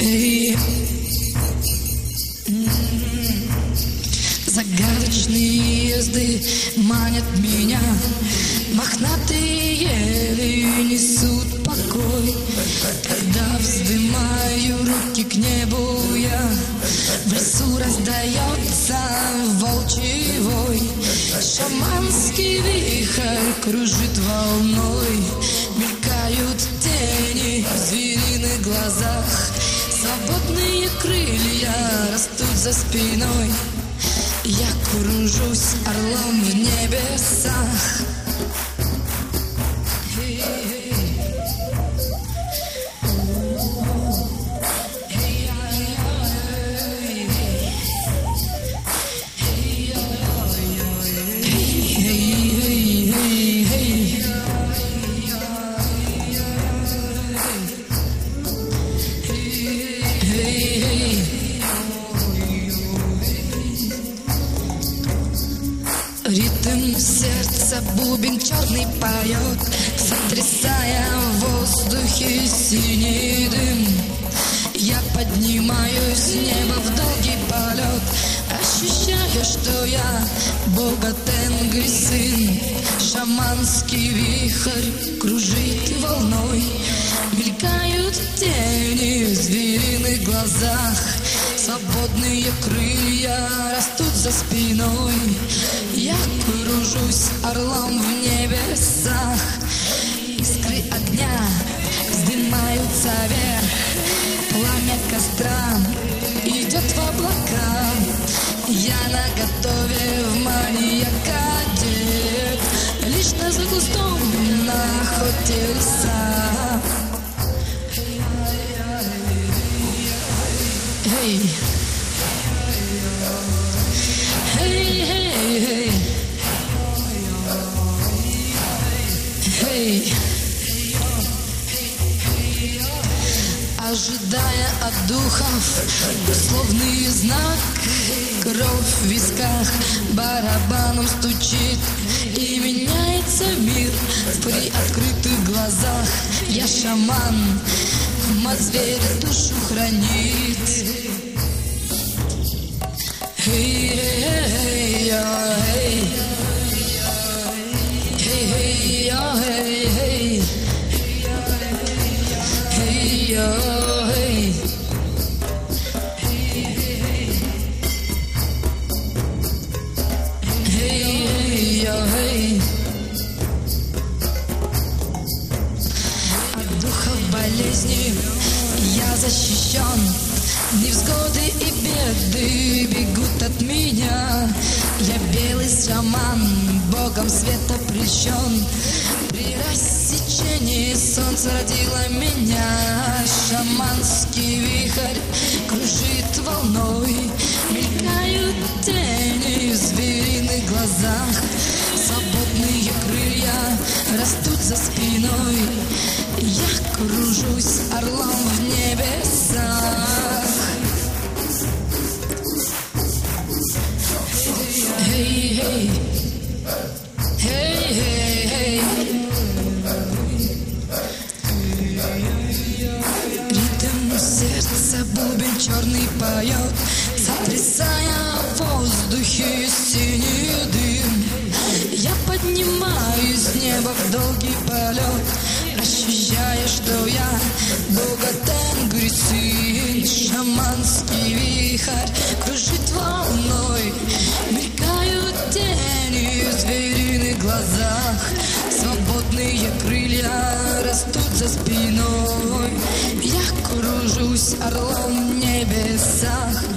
Эй, загадочные езды манят меня, мохнатые ели несут покой. Когда вздымаю руки к небу я, в лесу раздается волчий вой. Шаманский вихрь кружит волной, мелькают тени в звериных глазах. Свободные крылья растут за спиной, я кружусь орлом в небесах. Ритм сердца бубен черный поет, сотрясая в воздухе синий дым. Я поднимаюсь с неба в долгий полет, ощущаю, что я бога Тенгри сын. Шаманский вихрь кружит волной, мелькают тени в звериных глазах. Свободные крылья растут за спиной, я кружусь орлом в небесах. Искры огня вздымаются вверх, пламя костра идет в облака. Я наготове в маньяка одет, лично за кустом находился. Hey, hey, hey, hey, hey. Ожидая от духов условный знак, кровь в висках барабаном стучит, и меняется мир в приоткрытых глазах. Я шаман, мат зверя душу хранит. Hey, hey, hey, hey, hey, hey, hey, hey, hey, hey. От духов болезни я защищен, невзгоды и беды бегут от меня. Я белый шаман, богом света прельщен, при рассечении солнца родило меня. Шаманский вихрь кружит волной, мелькают тени в звериных глазах. Свободные крылья растут за спиной, я кружусь орлом в небесах. Hey, hey, hey, hey, hey. Ритм сердца бубен черный поет, сотрясая в воздухе синий дым. Я поднимаюсь с неба в долгий полет, ощущая, что я бога Тенгри сын. Шаманский вихрь кружит волной, мелькают тени в звериных глазах. Свободные крылья растут за спиной, я кружусь орлом в небесах.